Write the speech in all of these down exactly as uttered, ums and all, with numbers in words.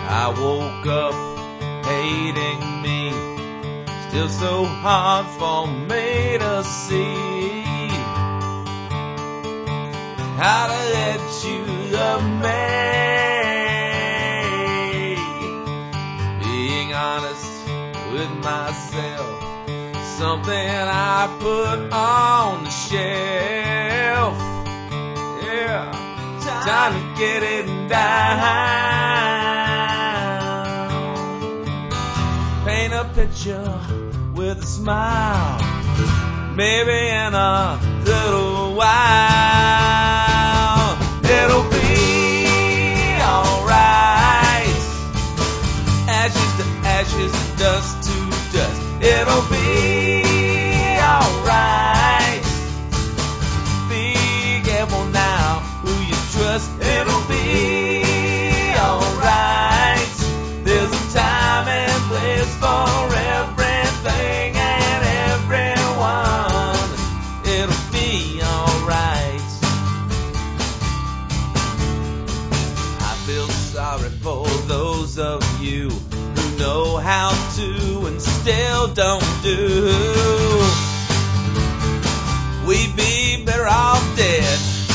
I woke up hating me, still so hard for me to see how to let you love me. Being honest with myself, something I put on the shelf. Yeah, time to get it down. Paint a picture with a smile, maybe in a little while it'll be alright. Ashes to ashes, dust to dust, it'll be alright. Be careful now who you trust, it'll be alright. There's a time and place for everything and everyone, it'll be alright. I feel sorry for those of you who know how to and still don't do. We'd be better off dead.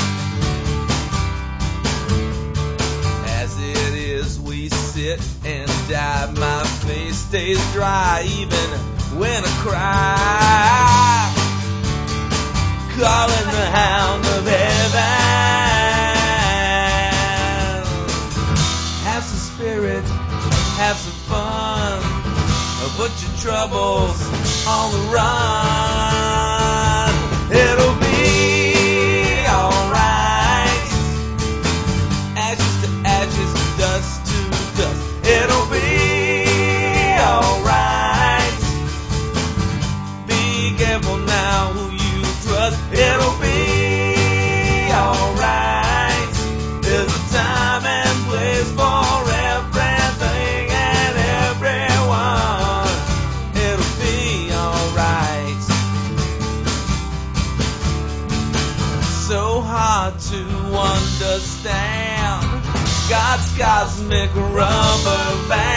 As it is, we sit and die. My face stays dry even when I cry, calling the hound of heaven. Have some spirit, have some fun, put your troubles on the run. It'll be alright. Ashes to ashes, dust to dust, it'll be alright. Be careful now who you trust, it'll be alright. There's a time and place for everything and everyone, it'll be alright. So hard to understand God's cosmic rubber band.